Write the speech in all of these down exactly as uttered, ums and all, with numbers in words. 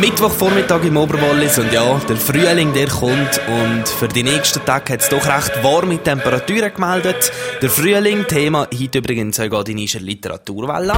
Mittwochvormittag im Oberwallis und ja, der Frühling, der kommt und für die nächsten Tage hat es doch recht warme Temperaturen gemeldet. Der Frühling, Thema heute übrigens sogar die Nischer Literaturwelle.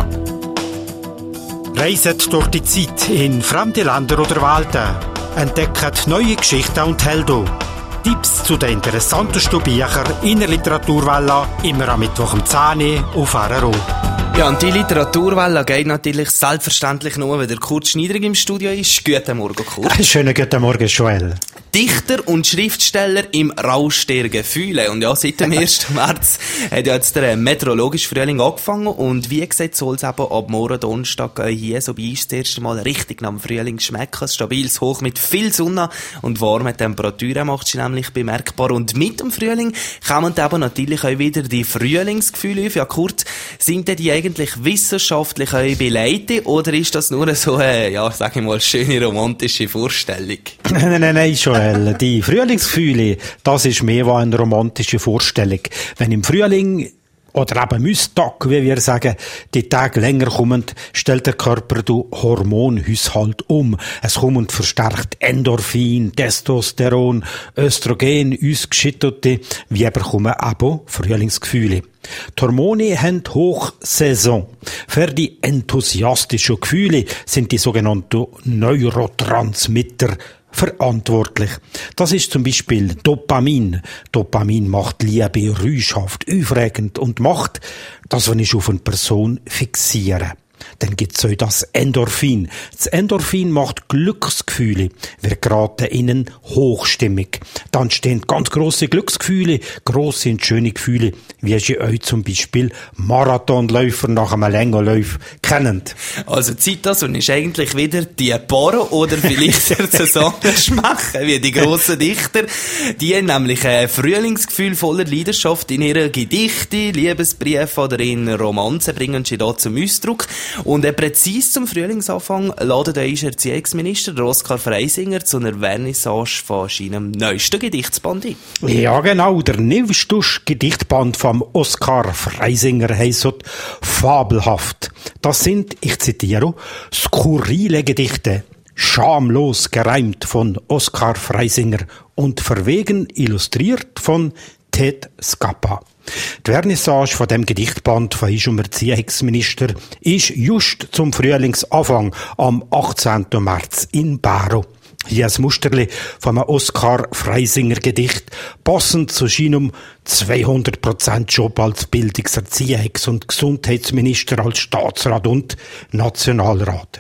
Reiset durch die Zeit in fremde Länder oder Welten. Entdeckt neue Geschichten und Helden. Tipps zu den interessantesten Büchern in der Literaturwelle immer am Mittwoch um zehn Uhr auf R R O. Ja, und die Literaturwelle geht natürlich selbstverständlich nur, wenn der Kurt Schneider im Studio ist. Guten Morgen, Kurt. Schönen guten Morgen, Joel. Dichter und Schriftsteller im Rausch der Gefühle. Und ja, seit dem ersten März hat ja jetzt der meteorologische Frühling angefangen. Und wie gesagt, soll es eben ab morgen Donnerstag hier, so wie ich das erste Mal, richtig nach dem Frühling schmecken. Ein stabiles Hoch mit viel Sonne und warmen Temperaturen macht sie nämlich bemerkbar. Und mit dem Frühling kommen eben natürlich auch wieder die Frühlingsgefühle auf. Ja, Kurt, sind denn die eigentlich wissenschaftlich auch beleidigt oder ist das nur so eine, ja, sag ich mal, schöne romantische Vorstellung? Nein, nein, nein, Joel. Die Frühlingsgefühle, das ist mehr wie eine romantische Vorstellung. Wenn im Frühling oder eben Müstag, wie wir sagen, die Tage länger kommen, stellt der Körper den Hormonhaushalt um. Es kommt verstärkt Endorphin, Testosteron, Östrogen, ausgeschittete, wie bekommen aber Frühlingsgefühle. Die Hormone haben Hochsaison. Für die enthusiastischen Gefühle sind die sogenannten Neurotransmitter verantwortlich. Das ist zum Beispiel Dopamin. Dopamin macht Liebe rüschhaft, aufregend und macht, dass wir nicht auf eine Person fixieren. Dann gibt's auch das Endorphin. Das Endorphin macht Glücksgefühle. Wir geraten innen Hochstimmung. Dann entstehen ganz grosse Glücksgefühle, grosse und schöne Gefühle, wie Sie euch zum Beispiel Marathonläufer nach einem Längerlauf kennen. Also Zeit das und ist eigentlich wieder die Paare oder vielleicht der Zusammenschmecken, wie die grossen Dichter. Die haben nämlich ein Frühlingsgefühl voller Leidenschaft in ihren Gedichten, Liebesbriefen oder in Romanzen bringen sie da zum Ausdruck. Und äh, präzis zum Frühlingsanfang ladet euch Erziehungsminister Oskar Freisinger zu einer Vernissage von seinem neuesten Gedichtsband ein. Ja, genau. Der neueste Gedichtband vom Oskar Freisinger heisst «Fabelhaft». Das sind, ich zitiere, skurrile Gedichte, schamlos gereimt von Oskar Freisinger und verwegen illustriert von Ted Scappa. Die Vernissage von dem Gedichtband von unserem Erziehungsminister ist just zum Frühlingsanfang am achtzehnten März in Baro. Hier ein Musterli von einem Oskar Freisinger Gedicht, passend zu seinem zweihundert Prozent Job als Bildungs-, Erziehungs- und Gesundheitsminister, als Staatsrat und Nationalrat.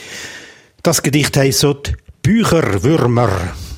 Das Gedicht heisst «Bücherwürmer».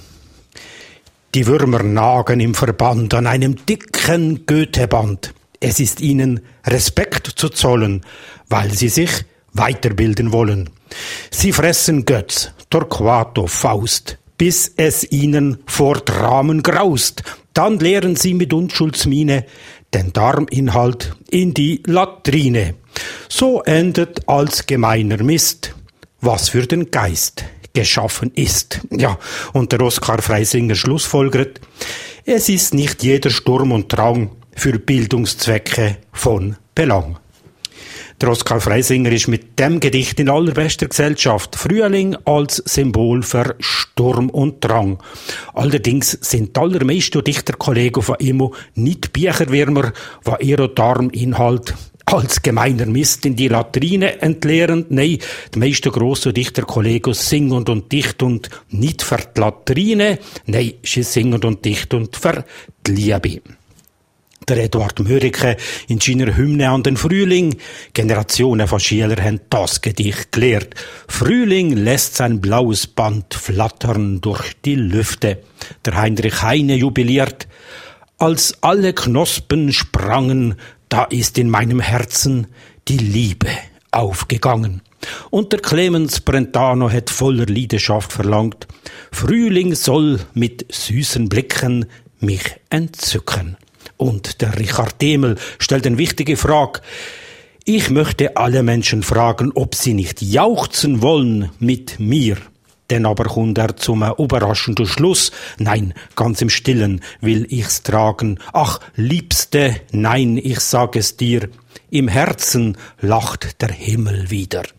Die Würmer nagen im Verband an einem dicken Goetheband. Es ist ihnen Respekt zu zollen, weil sie sich weiterbilden wollen. Sie fressen Götz, Torquato, Faust, bis es ihnen vor Dramen graust. Dann leeren sie mit Unschuldsmiene den Darminhalt in die Latrine. So endet als gemeiner Mist, was für den Geist geschaffen ist. Ja, und der Oskar Freisinger schlussfolgert, es ist nicht jeder Sturm und Drang für Bildungszwecke von Belang. Der Oskar Freisinger ist mit dem Gedicht in allerbester Gesellschaft. Frühling als Symbol für Sturm und Drang. Allerdings sind die allermeisten Dichterkollegen von ihm nicht Bücherwürmer, die ihren Darminhalt als gemeiner Mist in die Latrine entleeren. Nein, die meisten grossen Dichterkollegen singen und dichten und nicht für die Latrine. Nein, sie singen und dichten und für die Liebe. Der Eduard Mörike in seiner Hymne an den Frühling. Generationen von Schülern haben das Gedicht gelehrt. Frühling lässt sein blaues Band flattern durch die Lüfte. Der Heinrich Heine jubiliert. Als alle Knospen sprangen, da ist in meinem Herzen die Liebe aufgegangen. Und der Clemens Brentano hat voller Leidenschaft verlangt, Frühling soll mit süßen Blicken mich entzücken. Und der Richard Demel stellt eine wichtige Frage. Ich möchte alle Menschen fragen, ob sie nicht jauchzen wollen mit mir. Dann aber kommt er zum überraschenden Schluss. Nein, ganz im Stillen will ich's tragen. Ach, Liebste, nein, ich sag es dir. Im Herzen lacht der Himmel wieder.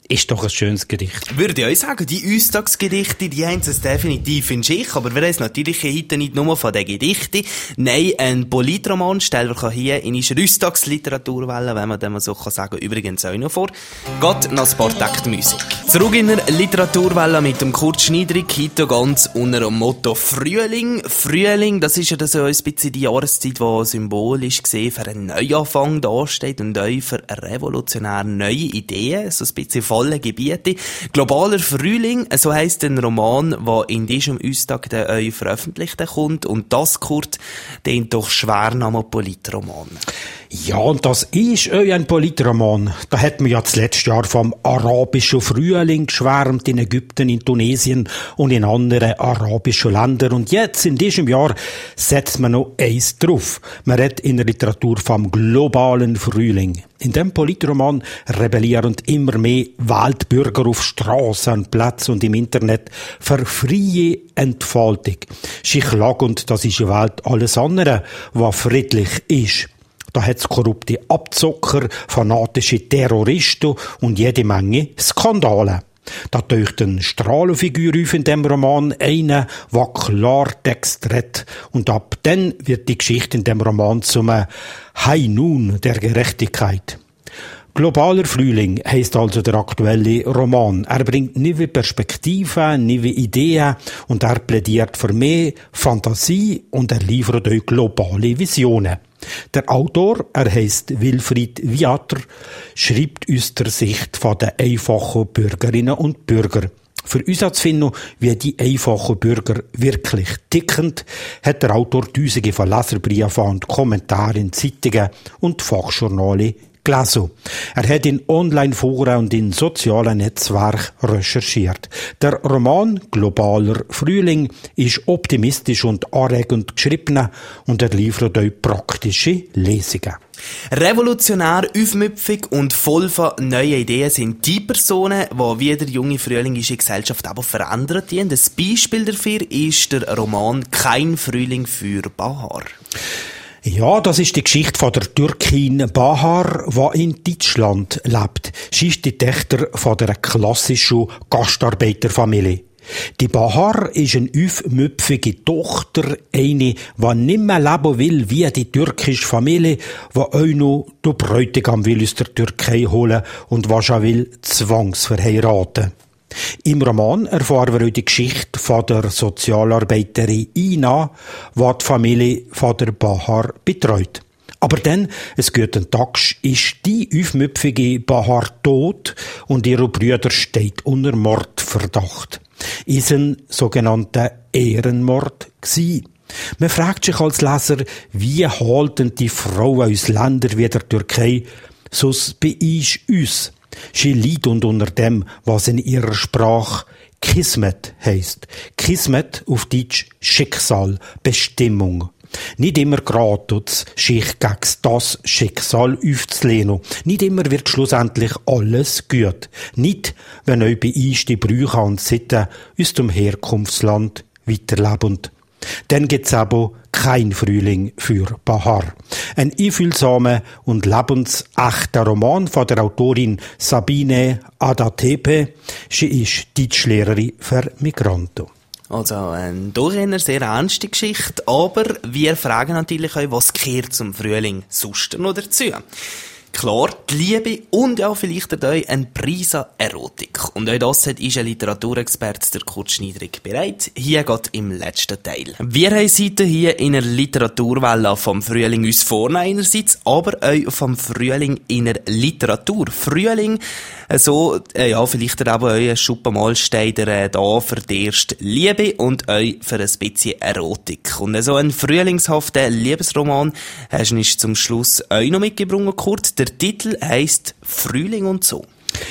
ist doch ein schönes Gedicht. Würde ich euch sagen, die Austagsgedichte, die haben es definitiv in sich, aber wir haben es natürlich heute nicht nur von den Gedichten. Nein, ein Politroman stellen wir hier in unserer Austags-Literaturwelle, wenn man dem so sagen kann, übrigens auch noch vor. Geht nach Sportact-Musik. Zurück in der Literaturwelle mit dem Kurt Schneidrig, heute ganz unter dem Motto Frühling. Frühling, das ist ja so ein bisschen die Jahreszeit, die symbolisch gesehen für einen Neuanfang dasteht und auch für revolutionäre neue Ideen, so ein bisschen volle Gebiete. Globaler Frühling, so heisst ein Roman, der in diesem Austag der euch veröffentlicht kommt. Und das, Kurt, den doch schwer nach einem Politroman. Ja, und das ist euch ein Politroman. Da hat man ja das letzte Jahr vom arabischen Frühling geschwärmt in Ägypten, in Tunesien und in anderen arabischen Ländern. Und jetzt, in diesem Jahr, setzt man noch eins drauf. Man redet in der Literatur vom globalen Frühling. In dem Politroman rebellieren immer mehr Weltbürger auf Strassen, Plätzen und im Internet für freie Entfaltung. Sie klagen, das ist die Welt alles andere, was friedlich ist. Da hat's korrupte Abzocker, fanatische Terroristen und jede Menge Skandale. Da taucht eine Strahlenfigur auf in dem Roman, eine, der Klartext redet. Und ab dann wird die Geschichte in dem Roman zum High Noon der Gerechtigkeit. Globaler Frühling heisst also der aktuelle Roman. Er bringt neue Perspektiven, neue Ideen und er plädiert für mehr Fantasie und er liefert euch globale Visionen. Der Autor, er heisst Wilfried Viator, schreibt aus der Sicht von den einfachen Bürgerinnen und Bürger. Für uns zu finden, wie die einfachen Bürger wirklich ticken, hat der Autor Tausende von Leserbriefen und Kommentaren in Zeitungen und Fachjournalen gelesen. Er hat in Online-Foren und in sozialen Netzwerken recherchiert. Der Roman Globaler Frühling ist optimistisch und anregend geschrieben und er liefert euch praktische Lesungen. Revolutionär, aufmüpfig und voll von neuen Ideen sind die Personen, die wie der junge frühlingische Gesellschaft aber verändert haben. Das Beispiel dafür ist der Roman Kein Frühling für Bahar. Ja, das ist die Geschichte von der Türkin Bahar, die in Deutschland lebt. Sie ist die Tochter von der klassischen Gastarbeiterfamilie. Die Bahar ist eine aufmüpfige Tochter, eine, die nicht mehr leben will wie die türkische Familie, die auch noch den Bräutigam will aus der Türkei holen und was auch will zwangsverheiraten. Im Roman erfahren wir die Geschichte von der Sozialarbeiterin Ina, die die Familie von der Bahar betreut. Aber dann, es guten Tag, ist die aufmüpfige Bahar tot und ihre Brüder steht unter Mordverdacht. Ist ein sogenannter Ehrenmord gsi. Man fragt sich als Leser, wie halten die Frauen aus Ländern wie der Türkei so bei uns? Sie leidet unter dem, was in ihrer Sprache Kismet heisst. Kismet auf Deutsch Schicksal, Bestimmung. Nicht immer gerade tut's sich gegen das Schicksal aufzulehnen. Nicht immer wird schlussendlich alles gut. Nicht, wenn euch bei uns die Brüche und Sitten aus dem Herkunftsland weiterleben. Dann gibt's aber kein Frühling für Bahar. Ein einfühlsamer und lebensechter Roman von der Autorin Sabine Adatepe. Sie ist Deutschlehrerin für Migranten. Also eine durchaus sehr ernste Geschichte, aber wir fragen natürlich euch, was gehört zum Frühling sonst noch dazu? Klar, die Liebe und ja vielleicht euch ein Preis an Erotik. Und auch das hat unser Literaturexperte, der Kurt Schneidrig, bereit. Hier geht im letzten Teil. Wir haben heute hier in der Literaturwelle vom Frühling uns vorne einerseits, aber auch vom Frühling in der Literatur. Frühling, so, äh, ja, vielleicht auch euch Schuppenmal steht er da für die erste Liebe und euch für ein bisschen Erotik. Und so ein frühlingshafter Liebesroman hast du uns zum Schluss euch noch mitgebracht, Kurt. Der Titel heisst Frühling und so.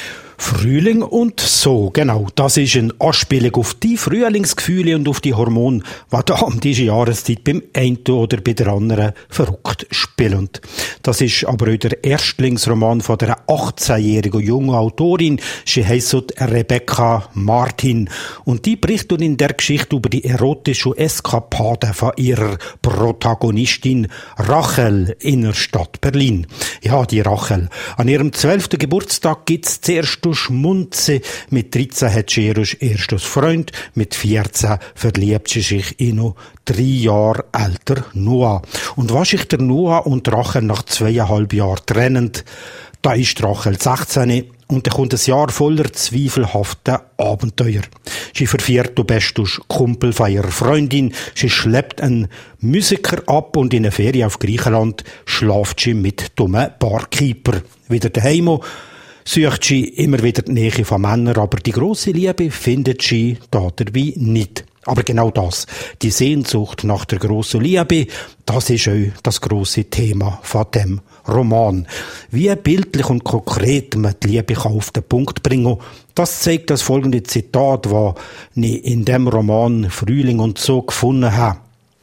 Frühling und so, genau. Das ist eine Anspielung auf die Frühlingsgefühle und auf die Hormone, die da um diese Jahreszeit beim einen oder bei der anderen verrückt spielen. Das ist aber auch der Erstlingsroman von der achtzehnjährigen jungen Autorin. Sie heisst Rebecca Martin. Und die berichtet in der Geschichte über die erotische Eskapade von ihrer Protagonistin Rachel in der Stadt Berlin. Ja, die Rachel. An ihrem zwölften Geburtstag gibt's zuerst Jerusch Munze. Mit dreizehn hat Jerusch erst als Freund, mit vierzehn verliebt sie sich in noch drei Jahre älter Noah. Und was sich der Noah und Rachel nach zweieinhalb Jahren trennen, da ist Rachel sechzehn und dann kommt ein Jahr voller zweifelhafter Abenteuer. Sie verfährt du bestus Kumpel von ihrer Freundin, sie schleppt einen Musiker ab und in einer Ferie auf Griechenland schlaft sie mit dummen Barkeeper. Wieder daheim sucht sie immer wieder die Nähe von Männern, aber die grosse Liebe findet sie da dabei nicht. Aber genau das, die Sehnsucht nach der grossen Liebe, das ist auch das grosse Thema von dem Roman. Wie bildlich und konkret man die Liebe auf den Punkt bringen kann, das zeigt das folgende Zitat, das ich in dem Roman Frühling und so gefunden habe.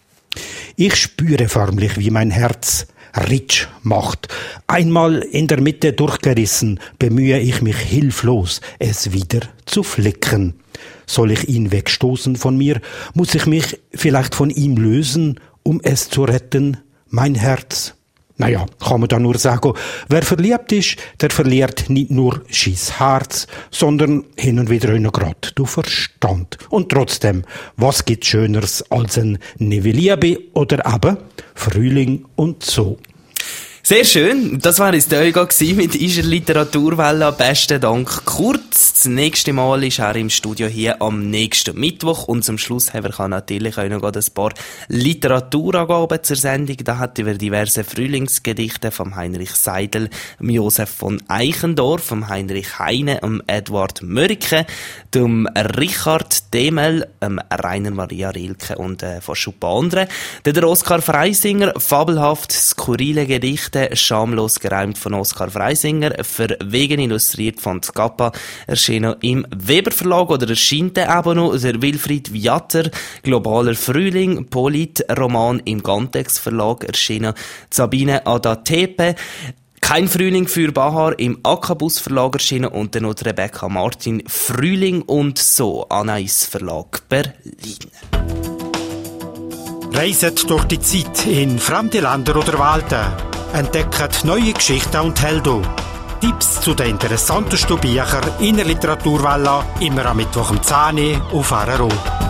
Ich spüre förmlich, wie mein Herz Ritsch macht. Einmal in der Mitte durchgerissen, bemühe ich mich hilflos, es wieder zu flicken. Soll ich ihn wegstoßen von mir? Muss ich mich vielleicht von ihm lösen, um es zu retten, mein Herz? Naja, kann man da nur sagen, wer verliebt ist, der verliert nicht nur schis Herz, sondern hin und wieder auch noch grad du Verstand. Und trotzdem, was gibt Schöneres als ein Neue Liebe oder eben Frühling und so? Sehr schön. Das war es der Euga mit «Ischer Literaturwelle». Besten Dank, Kurz. Das nächste Mal ist er im Studio hier am nächsten Mittwoch. Und zum Schluss haben wir natürlich auch noch ein paar Literaturangaben zur Sendung. Da hat wir diverse Frühlingsgedichte vom Heinrich Seidel, dem Josef von Eichendorff, vom Heinrich Heine, dem Eduard Mörike, dem Richard Demel, dem Rainer Maria Rilke und äh, von ein paar anderen. Der Oskar Freisinger, fabelhaft skurrile Gedichte, schamlos gereimt von Oskar Freisinger, verwegen illustriert von Scappa, erschienen im Weber Verlag oder erscheint eben noch der Wilfried Viatter, globaler Frühling, Polit-Roman im Gantex Verlag, erschienen Sabine Adatepe, Kein Frühling für Bahar im Akabus Verlag erschienen und dann noch Rebecca Martin, Frühling und so, Anais Verlag, Berlin. Reiset durch die Zeit in fremde Länder oder Welten. Entdeckt neue Geschichten und Helden. Tipps zu den interessantesten Büchern in der Literaturwelle immer am Mittwoch um zehn Uhr auf R R O.